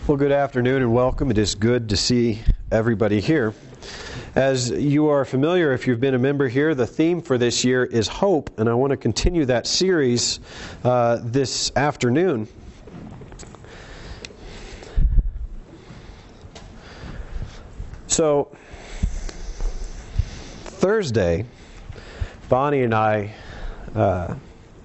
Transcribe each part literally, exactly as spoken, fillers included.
Well, good afternoon and welcome. It is good to see everybody here. As you are familiar, if you've been a member here, the theme for this year is hope, and I want to continue that series uh, this afternoon. So, Thursday, Bonnie and I uh,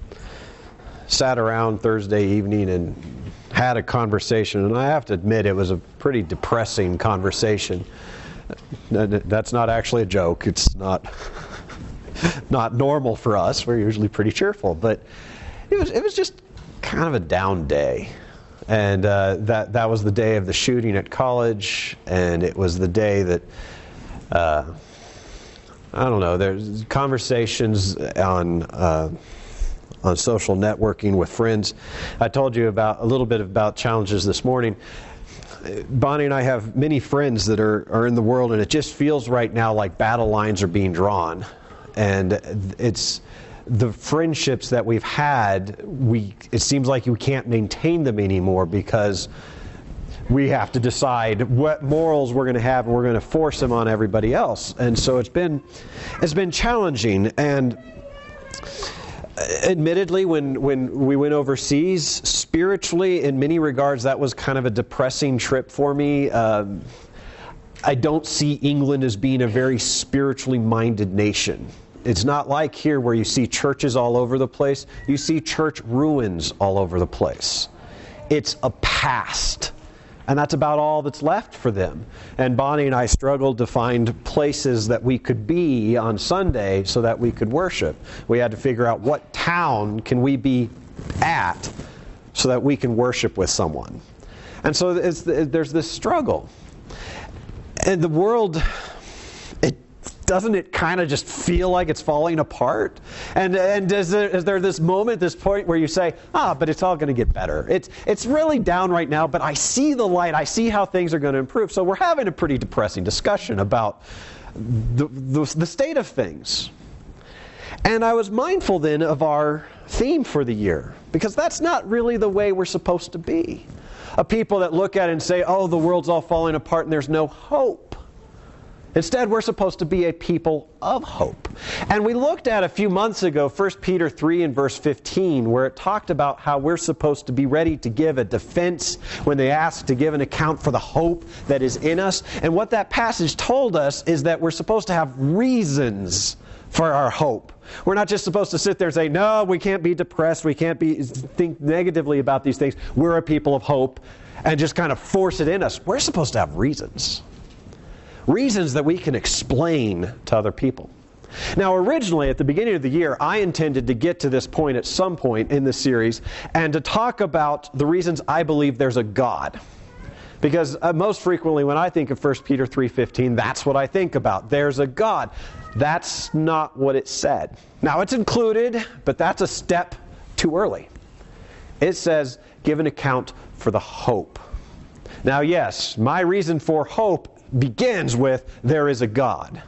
sat around Thursday evening and had a conversation, and I have to admit it was a pretty depressing conversation. That's not actually a joke. It's not not normal for us. We're usually pretty cheerful, but it was it was just kind of a down day. And uh, that that was the day of the shooting at college, and it was the day that uh, I don't know. There's conversations on. Uh, on social networking with friends. I told you about a little bit about challenges this morning. Bonnie and I have many friends that are, are in the world, and it just feels right now like battle lines are being drawn. And it's the friendships that we've had, we it seems like we can't maintain them anymore because we have to decide what morals we're going to have, and we're going to force them on everybody else. And so it's been it's been challenging. And admittedly, when, when we went overseas, spiritually, in many regards, that was kind of a depressing trip for me. Um, I don't see England as being a very spiritually minded nation. It's not like here where you see churches all over the place. You see church ruins all over the place. It's a past. And that's about all that's left for them. And Bonnie and I struggled to find places that we could be on Sunday so that we could worship. We had to figure out what town can we be at so that we can worship with someone. And so it's, there's this struggle. And the world, it doesn't it kind of just feel like it's falling apart? And and is there, is there this moment, this point where you say, ah, but it's all going to get better. It's it's really down right now, but I see the light. I see how things are going to improve. So we're having a pretty depressing discussion about the, the, the state of things. And I was mindful then of our theme for the year, because that's not really the way we're supposed to be. A people that look at it and say, oh, the world's all falling apart and there's no hope. Instead, we're supposed to be a people of hope. And we looked at a few months ago, First Peter three and verse fifteen, where it talked about how we're supposed to be ready to give a defense when they ask to give an account for the hope that is in us. And what that passage told us is that we're supposed to have reasons for our hope. We're not just supposed to sit there and say, no, we can't be depressed, we can't be think negatively about these things. We're a people of hope, and just kind of force it in us. We're supposed to have reasons. Reasons that we can explain to other people. Now, originally, at the beginning of the year, I intended to get to this point at some point in this series and to talk about the reasons I believe there's a God. Because uh, most frequently when I think of First Peter three fifteen, that's what I think about. There's a God. That's not what it said. Now, it's included, but that's a step too early. It says, give an account for the hope. Now, yes, my reason for hope begins with, there is a God.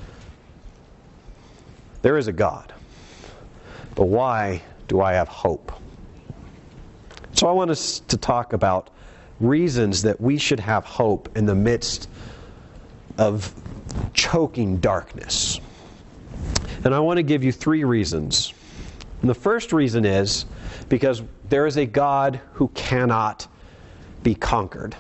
There is a God. But why do I have hope? So I want us to talk about reasons that we should have hope in the midst of choking darkness. And I want to give you three reasons. And the first reason is because there is a God who cannot be conquered.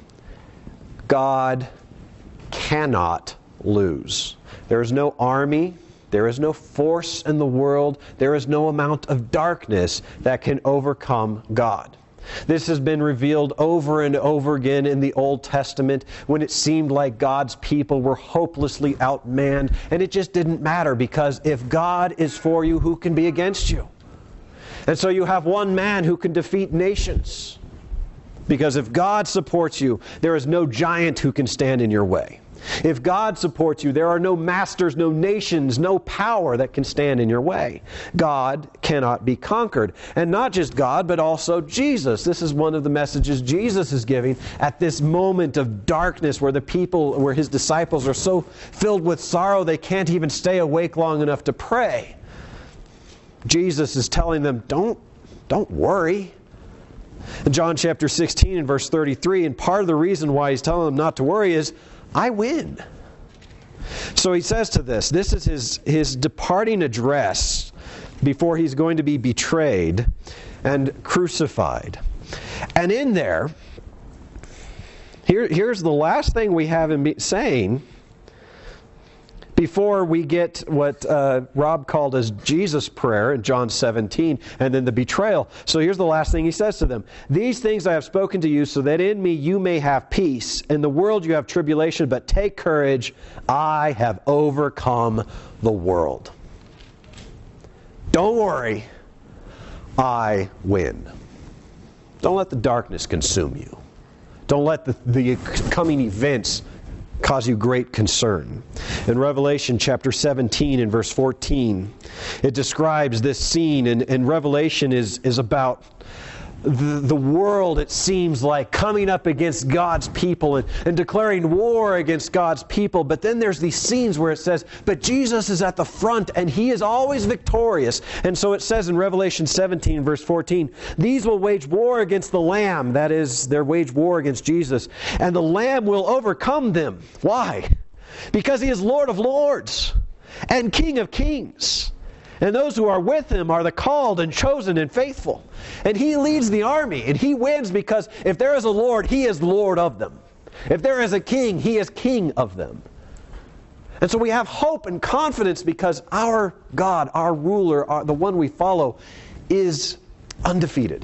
God cannot lose. There is no army, there is no force in the world, there is no amount of darkness that can overcome God. This has been revealed over and over again in the Old Testament when it seemed like God's people were hopelessly outmanned, and it just didn't matter, because if God is for you, who can be against you? And so you have one man who can defeat nations. Because if God supports you, there is no giant who can stand in your way. If God supports you, there are no masters, no nations, no power that can stand in your way. God cannot be conquered. And not just God, but also Jesus. This is one of the messages Jesus is giving at this moment of darkness where the people, where His disciples are so filled with sorrow they can't even stay awake long enough to pray. Jesus is telling them, don't, don't worry. In John chapter sixteen and verse thirty-three, and part of the reason why he's telling them not to worry is, I win. So he says to this, this is his, his departing address before he's going to be betrayed and crucified. And in there, here, here's the last thing we have him saying before we get what uh, Rob called as Jesus' prayer in John seventeen, and then the betrayal. So here's the last thing he says to them. These things I have spoken to you, so that in me you may have peace. In the world you have tribulation, but take courage. I have overcome the world. Don't worry. I win. Don't let the darkness consume you. Don't let the, the coming events cause you great concern. In Revelation chapter seventeen and verse fourteen, it describes this scene, and, and Revelation is, is about the, the world, it seems like, coming up against God's people and, and declaring war against God's people. But then there's these scenes where it says, but Jesus is at the front and He is always victorious. And so it says in Revelation seventeen verse fourteen, these will wage war against the Lamb. That is, they'll wage war against Jesus. And the Lamb will overcome them. Why? Because He is Lord of lords and King of kings. And those who are with Him are the called and chosen and faithful. And He leads the army, and He wins because if there is a Lord, He is Lord of them. If there is a king, He is king of them. And so we have hope and confidence because our God, our ruler, our, the one we follow, is undefeated.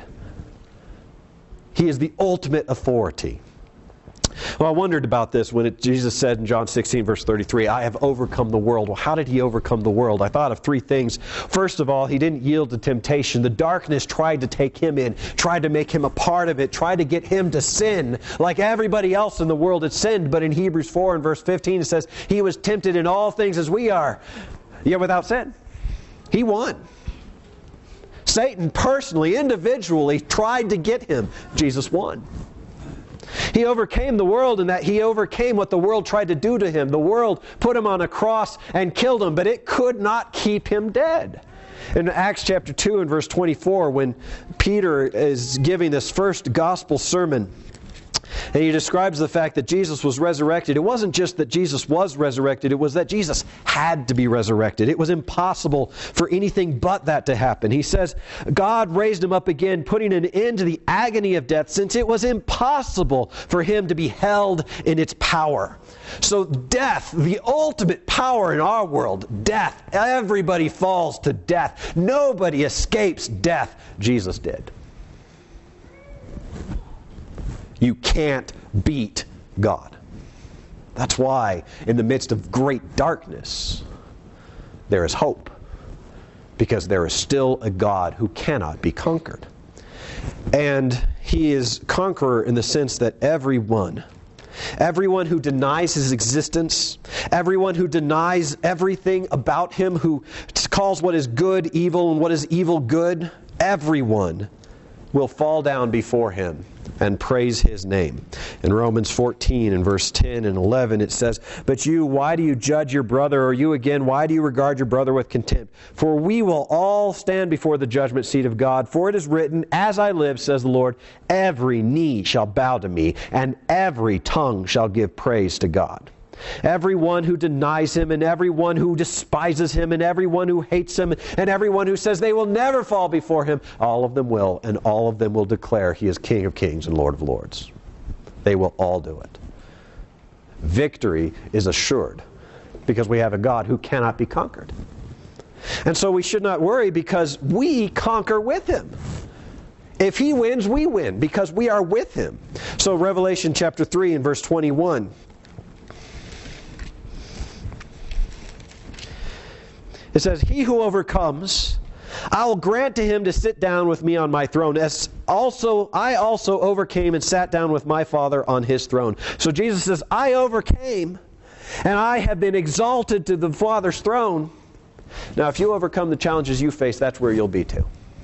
He is the ultimate authority. Well, I wondered about this when it, Jesus said in John sixteen, verse thirty-three, I have overcome the world. Well, how did He overcome the world? I thought of three things. First of all, He didn't yield to temptation. The darkness tried to take Him in, tried to make Him a part of it, tried to get Him to sin like everybody else in the world had sinned. But in Hebrews four and verse fifteen, it says, He was tempted in all things as we are, yet without sin. He won. Satan personally, individually, tried to get Him. Jesus won. He overcame the world in that He overcame what the world tried to do to Him. The world put Him on a cross and killed Him, but it could not keep Him dead. In Acts chapter two and verse twenty-four, when Peter is giving this first gospel sermon, and he describes the fact that Jesus was resurrected. It wasn't just that Jesus was resurrected, it was that Jesus had to be resurrected. It was impossible for anything but that to happen. He says, God raised Him up again, putting an end to the agony of death, since it was impossible for Him to be held in its power. So death, the ultimate power in our world, death, everybody falls to death. Nobody escapes death. Jesus did. You can't beat God. That's why in the midst of great darkness, there is hope. Because there is still a God who cannot be conquered. And He is conqueror in the sense that everyone, everyone who denies His existence, everyone who denies everything about Him, who calls what is good evil and what is evil good, everyone will fall down before Him and praise His name. In Romans fourteen and verse ten and eleven it says, but you, why do you judge your brother? Or you again, why do you regard your brother with contempt? For we will all stand before the judgment seat of God. For it is written, as I live, says the Lord, every knee shall bow to me, and every tongue shall give praise to God. Everyone who denies Him, and everyone who despises Him, and everyone who hates Him, and everyone who says they will never fall before Him, all of them will, and all of them will declare He is King of kings and Lord of lords. They will all do it. Victory is assured because we have a God who cannot be conquered. And so we should not worry because we conquer with Him. If He wins, we win because we are with Him. So Revelation chapter three and verse twenty-one. It says, he who overcomes, I will grant to him to sit down with me on my throne, as also I also overcame and sat down with my Father on His throne. So Jesus says, I overcame, and I have been exalted to the Father's throne. Now, if you overcome the challenges you face, that's where you'll be too.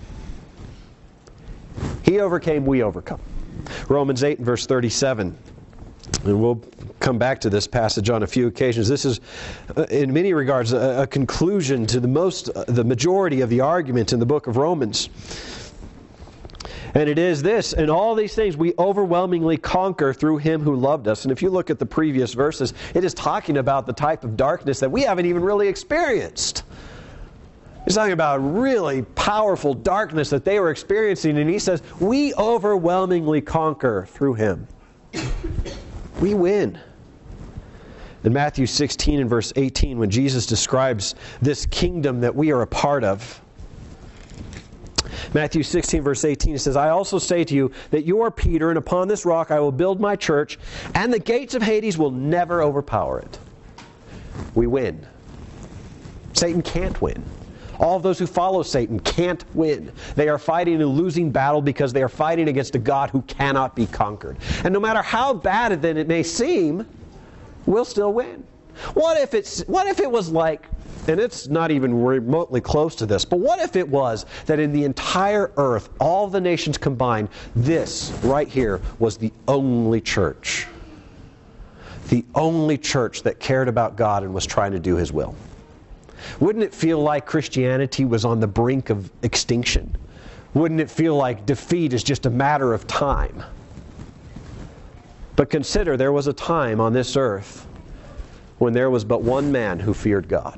He overcame, we overcome. Romans eight and verse thirty-seven. And we'll come back to this passage on a few occasions. This is, uh, in many regards, a, a conclusion to the most, uh, the majority of the argument in the book of Romans. And it is this, in all these things we overwhelmingly conquer through Him who loved us. And if you look at the previous verses, it is talking about the type of darkness that we haven't even really experienced. He's talking about really powerful darkness that they were experiencing, and he says, we overwhelmingly conquer through Him. We win. In Matthew sixteen and verse eighteen, when Jesus describes this kingdom that we are a part of, Matthew sixteen, verse eighteen, it says, I also say to you that you are Peter, and upon this rock I will build my church, and the gates of Hades will never overpower it. We win. Satan can't win. All of those who follow Satan can't win. They are fighting a losing battle because they are fighting against a God who cannot be conquered. And no matter how bad then it may seem, we'll still win. What if it's what if it was like, and it's not even remotely close to this, but what if it was that in the entire earth, all the nations combined, this right here was the only church. The only church that cared about God and was trying to do His will. Wouldn't it feel like Christianity was on the brink of extinction? Wouldn't it feel like defeat is just a matter of time? But consider, there was a time on this earth when there was but one man who feared God.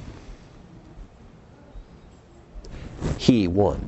He won.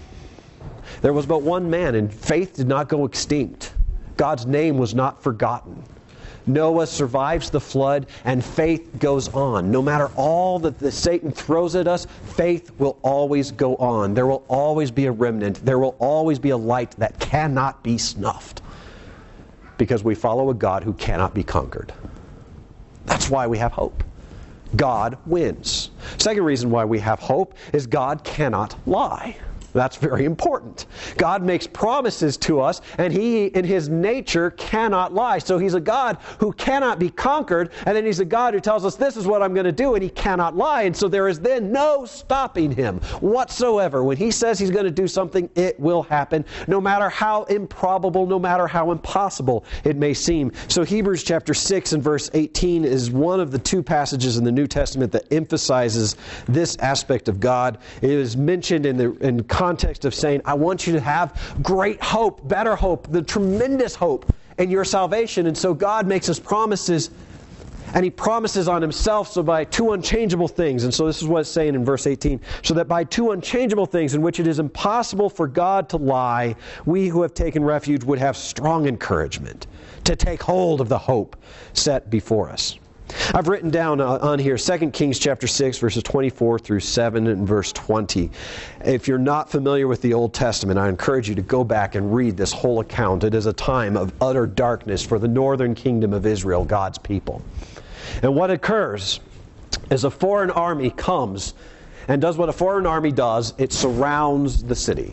There was but one man, and faith did not go extinct. God's name was not forgotten. Noah survives the flood, and faith goes on. No matter all that the Satan throws at us, faith will always go on. There will always be a remnant. There will always be a light that cannot be snuffed. Because we follow a God who cannot be conquered. That's why we have hope. God wins. Second reason why we have hope is God cannot lie. That's very important. God makes promises to us, and He, in His nature, cannot lie. So He's a God who cannot be conquered, and then He's a God who tells us, this is what I'm going to do, and He cannot lie. And so there is then no stopping Him whatsoever. When He says He's going to do something, it will happen, no matter how improbable, no matter how impossible it may seem. So Hebrews chapter six and verse eighteen is one of the two passages in the New Testament that emphasizes this aspect of God. It is mentioned in the in context of saying, I want you to have great hope, better hope, the tremendous hope in your salvation. And so God makes us promises, and He promises on Himself, so by two unchangeable things. And so this is what it's saying in verse eighteen. So that by two unchangeable things in which it is impossible for God to lie, we who have taken refuge would have strong encouragement to take hold of the hope set before us. I've written down on here Second Kings chapter six, verses twenty-four through seven and verse twenty. If you're not familiar with the Old Testament, I encourage you to go back and read this whole account. It is a time of utter darkness for the northern kingdom of Israel, God's people. And what occurs is a foreign army comes and does what a foreign army does. It surrounds the city.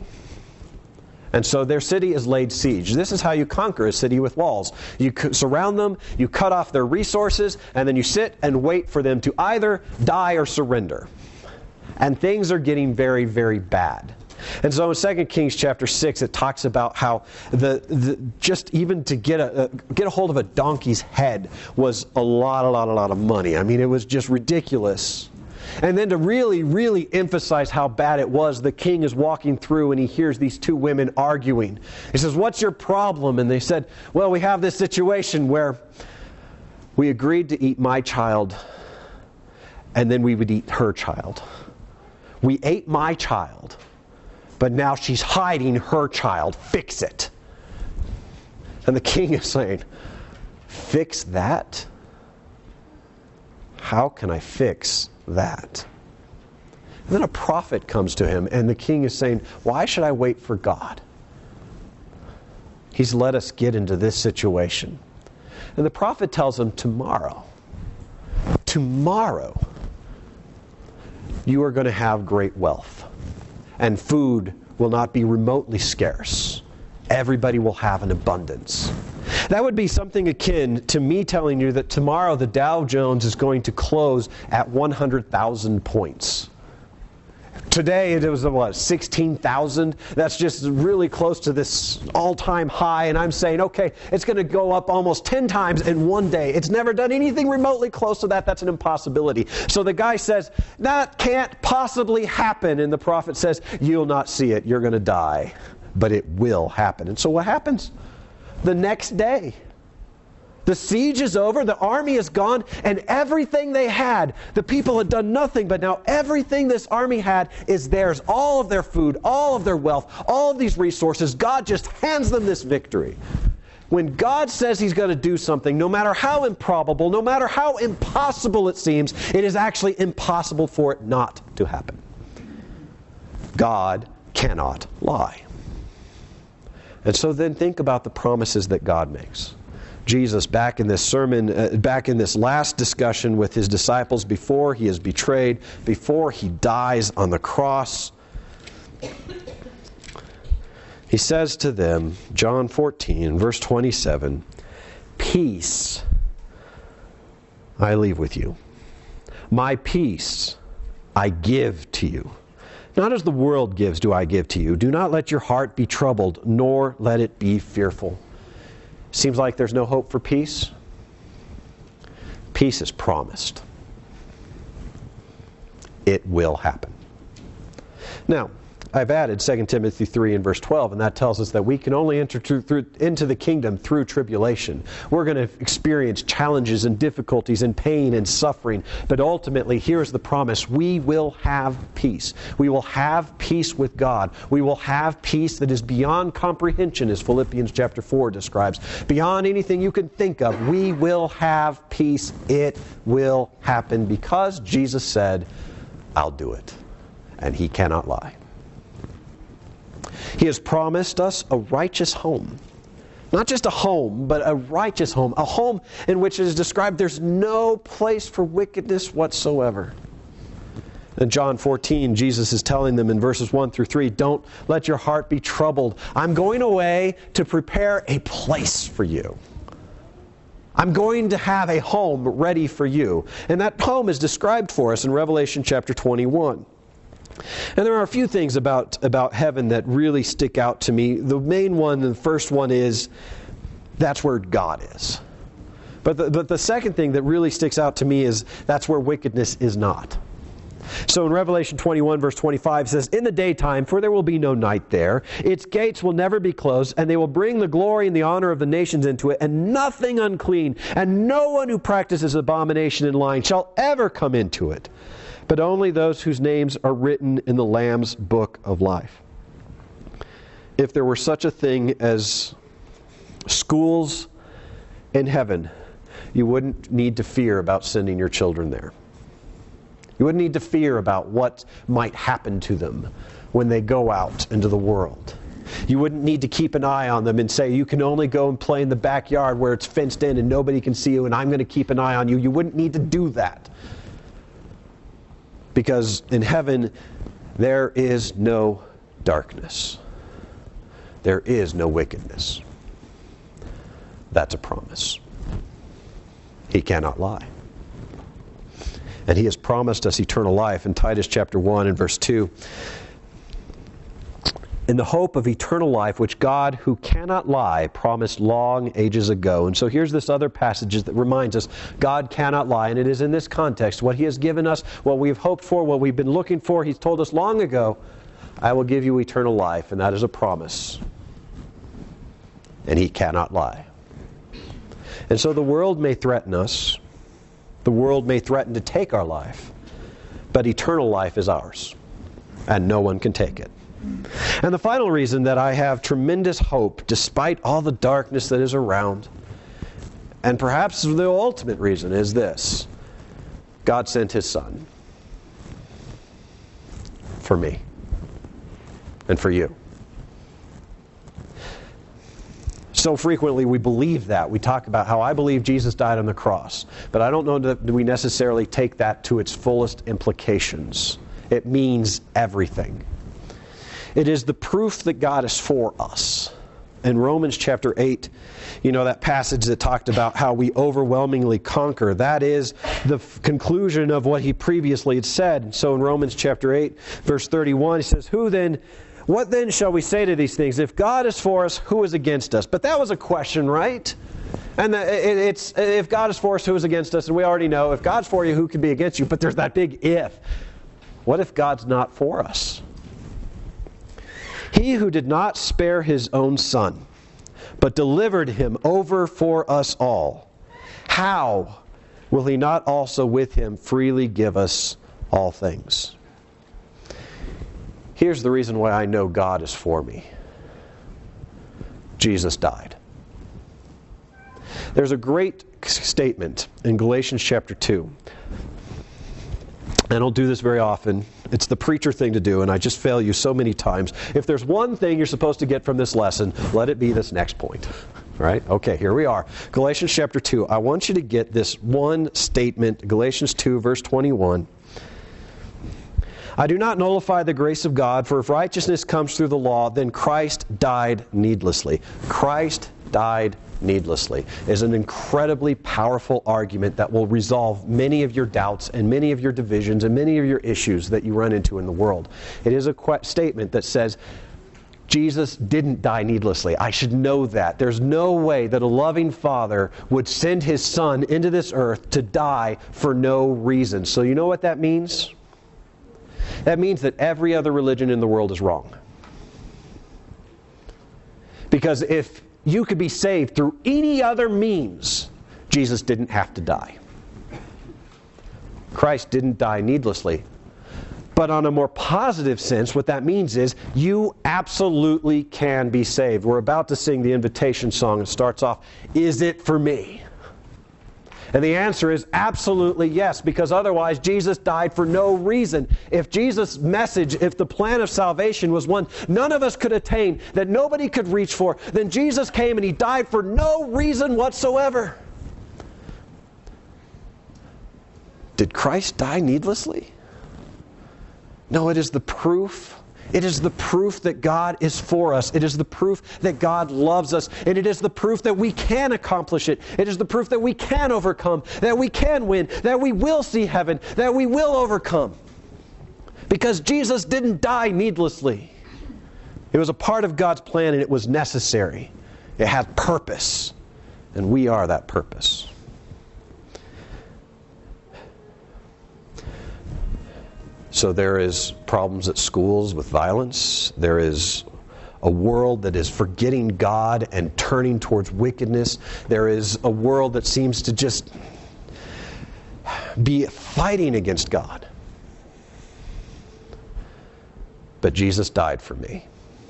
And so their city is laid siege. This is how you conquer a city with walls. You surround them, you cut off their resources, and then you sit and wait for them to either die or surrender. And things are getting very, very bad. And so in Second Kings chapter six, it talks about how the, the just even to get a, a get a hold of a donkey's head was a lot, a lot, a lot of money. I mean, it was just ridiculous. And then to really, really emphasize how bad it was, the king is walking through and he hears these two women arguing. He says, "What's your problem?" And they said, "Well, we have this situation where we agreed to eat my child and then we would eat her child. We ate my child, but now she's hiding her child. Fix it." And the king is saying, "Fix that? How can I fix that?" And then a prophet comes to him, and the king is saying, "Why should I wait for God? He's let us get into this situation." And the prophet tells him, tomorrow, tomorrow, you are going to have great wealth, and food will not be remotely scarce. Everybody will have an abundance. That would be something akin to me telling you that tomorrow the Dow Jones is going to close at one hundred thousand points. Today it was, what, sixteen thousand? That's just really close to this all-time high, and I'm saying, okay, it's going to go up almost ten times in one day. It's never done anything remotely close to that. That's an impossibility. So the guy says, "That can't possibly happen." And the prophet says, "You'll not see it. You're going to die." but it will happen. And so what happens? The next day, the siege is over, the army is gone, and everything they had, the people had done nothing, but now everything this army had is theirs. All of their food, all of their wealth, all of these resources. God just hands them this victory. When God says He's going to do something, no matter how improbable, no matter how impossible it seems, it is actually impossible for it not to happen. God cannot lie. And so then think about the promises that God makes. Jesus, back in this sermon, uh, back in this last discussion with His disciples before He is betrayed, before He dies on the cross, He says to them, John fourteen, verse twenty-seven, "Peace I leave with you. My peace I give to you. Not as the world gives do I give to you. Do not let your heart be troubled, nor let it be fearful." Seems like there's no hope for peace. Peace is promised. It will happen. Now, I've added Second Timothy three and verse twelve, and that tells us that we can only enter through, through, into the kingdom through tribulation. We're going to experience challenges and difficulties and pain and suffering, but ultimately, here's the promise. We will have peace. We will have peace with God. We will have peace that is beyond comprehension, as Philippians chapter four describes. Beyond anything you can think of, we will have peace. It will happen because Jesus said, "I'll do it." And He cannot lie. He has promised us a righteous home. Not just a home, but a righteous home. A home in which it is described there's no place for wickedness whatsoever. In John fourteen, Jesus is telling them in verses one through three, "Don't let your heart be troubled. I'm going away to prepare a place for you. I'm going to have a home ready for you." And that home is described for us in Revelation chapter twenty-one. And there are a few things about, about heaven that really stick out to me. The main one, the first one is, that's where God is. But the, but the second thing that really sticks out to me is, that's where wickedness is not. So in Revelation twenty-one, verse twenty-five, it says, "In the daytime, for there will be no night there, its gates will never be closed, and they will bring the glory and the honor of the nations into it, and nothing unclean, and no one who practices abomination and lying shall ever come into it, but only those whose names are written in the Lamb's book of life." If there were such a thing as schools in heaven, you wouldn't need to fear about sending your children there. You wouldn't need to fear about what might happen to them when they go out into the world. You wouldn't need to keep an eye on them and say, "You can only go and play in the backyard where it's fenced in and nobody can see you, and I'm going to keep an eye on you." You wouldn't need to do that. Because in heaven, there is no darkness. There is no wickedness. That's a promise. He cannot lie. And He has promised us eternal life in Titus chapter one and verse two. "In the hope of eternal life, which God, who cannot lie, promised long ages ago." And so here's this other passage that reminds us God cannot lie. And it is in this context, what He has given us, what we've hoped for, what we've been looking for. He's told us long ago, "I will give you eternal life." And that is a promise. And He cannot lie. And so the world may threaten us. The world may threaten to take our life. But eternal life is ours. And no one can take it. And the final reason that I have tremendous hope, despite all the darkness that is around, and perhaps the ultimate reason, is this: God sent His Son for me and for you. So frequently we believe that. We talk about how I believe Jesus died on the cross, but I don't know that we necessarily take that to its fullest implications. It means everything. It is the proof that God is for us. In Romans chapter eight, you know, that passage that talked about how we overwhelmingly conquer, that is the f- conclusion of what he previously had said. So in Romans chapter eight, verse thirty-one, he says, Who then, what then shall we say to these things? If God is for us, who is against us? But that was a question, right? And the, it, it's, if God is for us, who is against us? And we already know, if God's for you, who can be against you? But there's that big if. What if God's not for us? He who did not spare his own Son, but delivered him over for us all, how will he not also with him freely give us all things? Here's the reason why I know God is for me. Jesus died. There's a great statement in Galatians chapter two. I don't do this very often. It's the preacher thing to do, and I just fail you so many times. If there's one thing you're supposed to get from this lesson, let it be this next point. All right? Okay, here we are. Galatians chapter two. I want you to get this one statement, Galatians two, verse twenty-one. I do not nullify the grace of God, for if righteousness comes through the law, then Christ died needlessly. Christ died needlessly is an incredibly powerful argument that will resolve many of your doubts and many of your divisions and many of your issues that you run into in the world. It is a qu- statement that says, Jesus didn't die needlessly. I should know that. There's no way that a loving Father would send His Son into this earth to die for no reason. So you know what that means? That means that every other religion in the world is wrong. Because if you could be saved through any other means, Jesus didn't have to die. Christ didn't die needlessly. But on a more positive sense, what that means is you absolutely can be saved. We're about to sing the invitation song. It starts off, "Is it for me?" And the answer is absolutely yes, because otherwise Jesus died for no reason. If Jesus' message, if the plan of salvation was one none of us could attain, that nobody could reach for, then Jesus came and He died for no reason whatsoever. Did Christ die needlessly? No, it is the proof. It is the proof that God is for us. It is the proof that God loves us. And it is the proof that we can accomplish it. It is the proof that we can overcome, that we can win, that we will see heaven, that we will overcome. Because Jesus didn't die needlessly. It was a part of God's plan and it was necessary. It had purpose. And we are that purpose. So there is problems at schools with violence. There is a world that is forgetting God and turning towards wickedness. There is a world that seems to just be fighting against God. But Jesus died for me.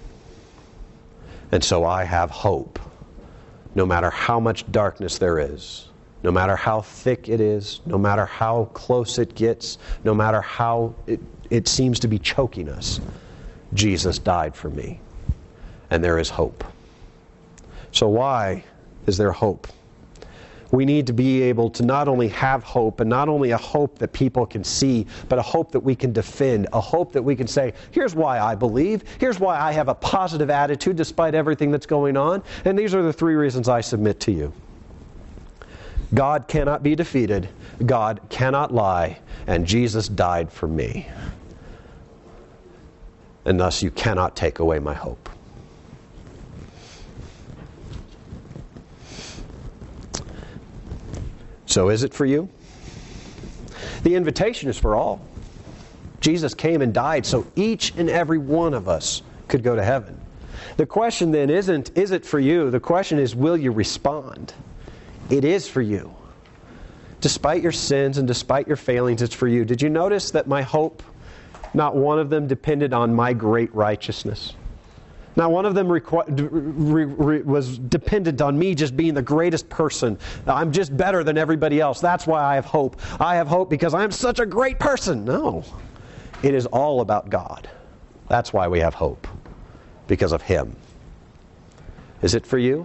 And so I have hope, no matter how much darkness there is. No matter how thick it is, no matter how close it gets, no matter how it, it seems to be choking us, Jesus died for me. And there is hope. So why is there hope? We need to be able to not only have hope, and not only a hope that people can see, but a hope that we can defend, a hope that we can say, here's why I believe, here's why I have a positive attitude despite everything that's going on, and these are the three reasons I submit to you. God cannot be defeated, God cannot lie, and Jesus died for me. And thus you cannot take away my hope. So is it for you? The invitation is for all. Jesus came and died so each and every one of us could go to heaven. The question then isn't, is it for you? The question is, will you respond? It is for you. Despite your sins and despite your failings, it's for you. Did you notice that my hope, not one of them depended on my great righteousness? Not one of them requ- re- re- was dependent on me just being the greatest person. I'm just better than everybody else. That's why I have hope. I have hope because I'm such a great person. No. It is all about God. That's why we have hope. Because of Him. Is it for you?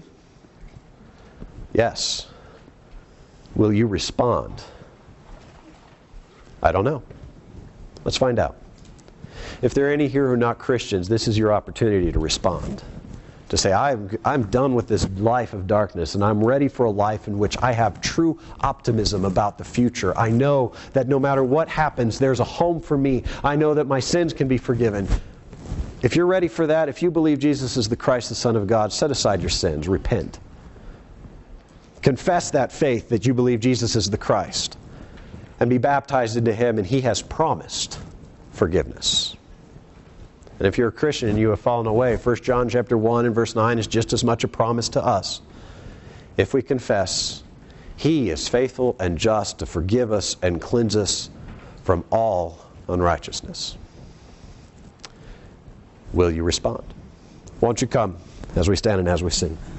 Yes. Will you respond? I don't know. Let's find out. If there are any here who are not Christians, this is your opportunity to respond. To say, I'm, I'm done with this life of darkness and I'm ready for a life in which I have true optimism about the future. I know that no matter what happens, there's a home for me. I know that my sins can be forgiven. If you're ready for that, if you believe Jesus is the Christ, the Son of God, set aside your sins, repent. Confess that faith that you believe Jesus is the Christ and be baptized into Him, and He has promised forgiveness. And if you're a Christian and you have fallen away, First John chapter one and verse nine is just as much a promise to us. If we confess, He is faithful and just to forgive us and cleanse us from all unrighteousness. Will you respond? Won't you come as we stand and as we sing?